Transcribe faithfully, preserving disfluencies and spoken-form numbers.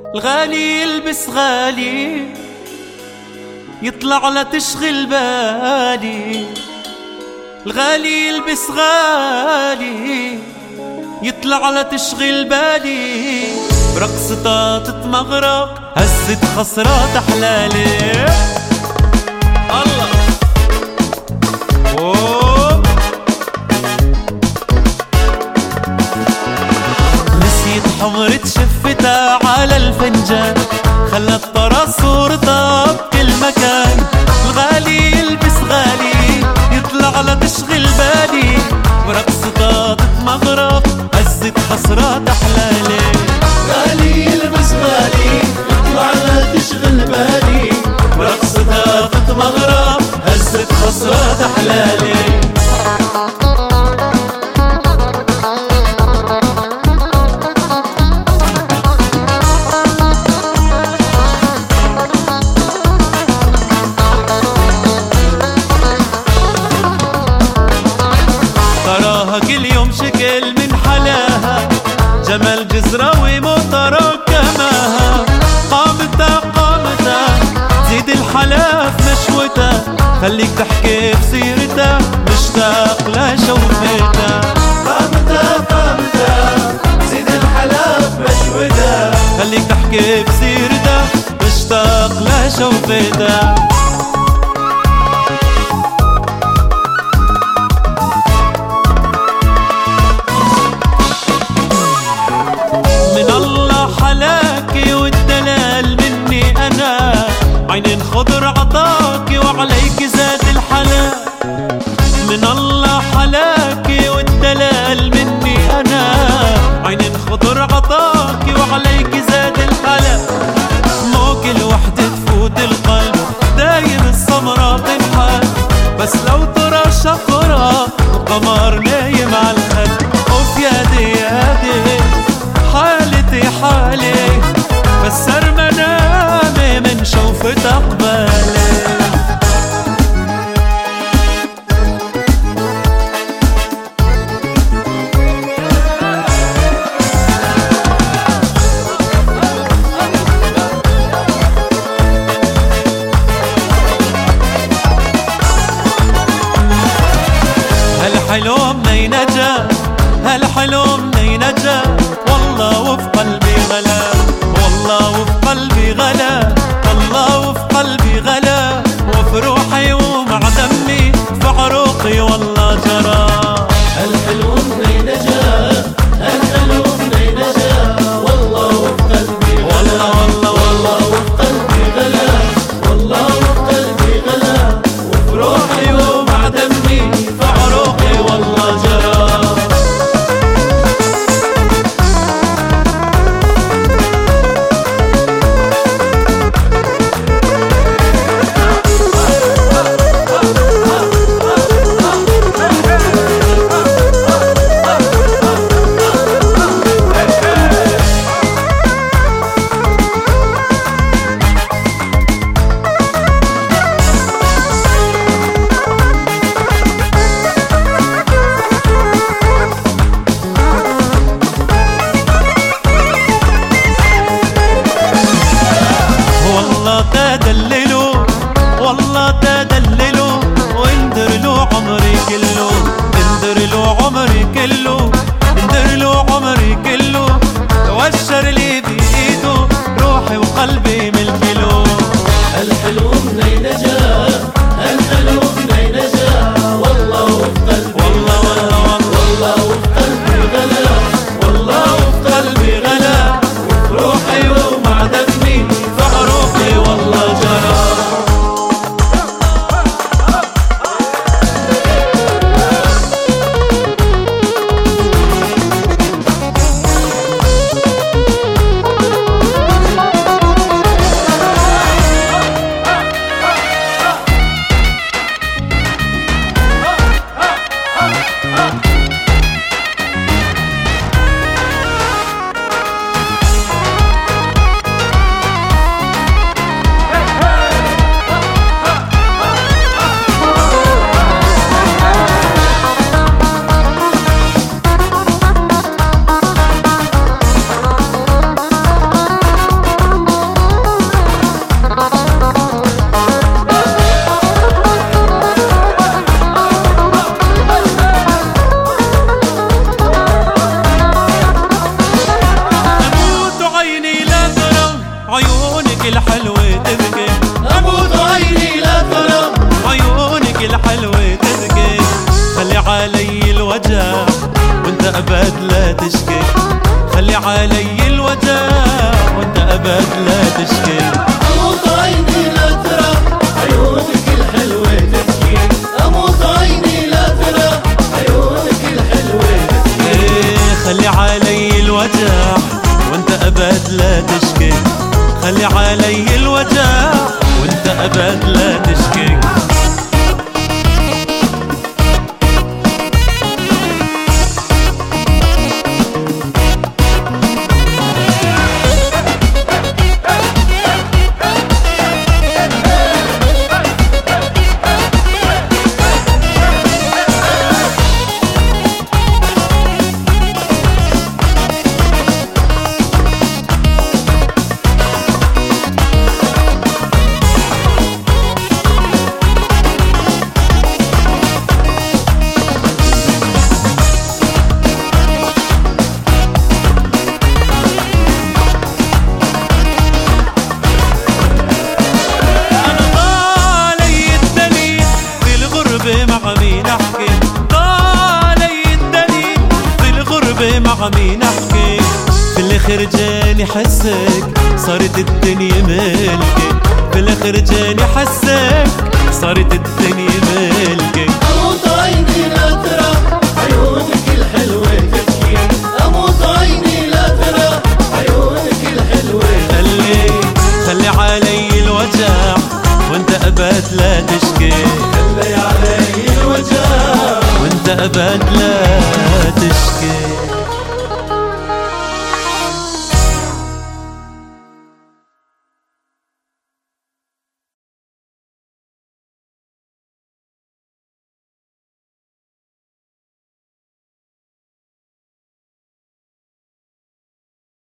الغالي يلبس غالي يطلع لا تشغل بالي. الغالي يلبس غالي يطلع لا تشغل بالي. برقصتها تتمغرق هزت خصرات أحلالي. الله أوه. نسيت حمرة شفتها على الفنجان، خلت طرى صورتها بكل مكان. الغالي يلبس غالي يطلع لا تشغل بالي. برقصتها تتمغرق هزت خصرات أحلالي. غالي يلبس غالي يطلع لا تشغل بالي. برقصتها تتمغرق هزت خصرات أحلالي. تراها كل يوم شكل من حلاها، جمال جزراوي مطرة كماها. قامتها قامتها زيد الحلا في نشوتها، خليك تحكي بسيرتها مشتاق لشوفتها. قامتها قامتها زيد الحلا في نشوتها، خليك تحكي بسيرتها مشتاق لشوفتها. حلاكي والدلال مني أنا، عين خضر عطاكي وعليك زاد الحلا. من الله حلاكي والدلال مني أنا، عين خضر عطاكي وعليك زاد الحلا. مو كل وحدة تفوت القلب دايم السمرة بتنحل، بس لو ترى شقرة القمر نايم على الخد. اوف يا دي يا دي حالتي حالي، فسر منامي من شوفة أقبالي. هالحلو منين جا هالحلو منين جا، والله وفي قلبي غلا والله وفي قلبي غلا والله وفي قلبي غلا. وفي روحي ومع دمي في عروقي والله جرى. الحلو منين جا الحلو منين جا، والله وفي قلبي غلا والله والله وفي قلبي غلا والله وفي قلبي غلا. وفي روحي ومع دمي في عروقي والله جرى. تدللوا والله تدللوا واندر له عمري كله اندر له عمري كله اندر له عمري كله. توشر لي بايده روحي وقلبي ملك له. الحلو منين جا الحلو منين جا، والله وفي قلبي والله والله والله وفي قلبي غلا والله وفي قلبي غلا. وفي روحي ومع دمي في عروقي والله جرى. علي الوجع وانت ابد لا تشكي. اموت عيني لا ترى عيونك الحلوة تبكي، اموت عيني لا ترى عيونك الحلوة تبكي. خلي علي الوجع وانت ابد لا تشكي، خلي علي الوجع وانت ابد لا تشكي. مع مين احكي، طالي الدليل في الغربة مع مين احكي، في الاخر جاني حسك صارت الدنيا ملكي، في الاخر جاني حسك صارت الدنيا ملكي. اموت عيني لا ترى عيونك الحلوة تبكي، اموت عيني لا ترى عيونك الحلوة خلي خلي علي الوجع وانت ابد لا تشكي، خلي علي الوجع وانت ابد لا تشكي.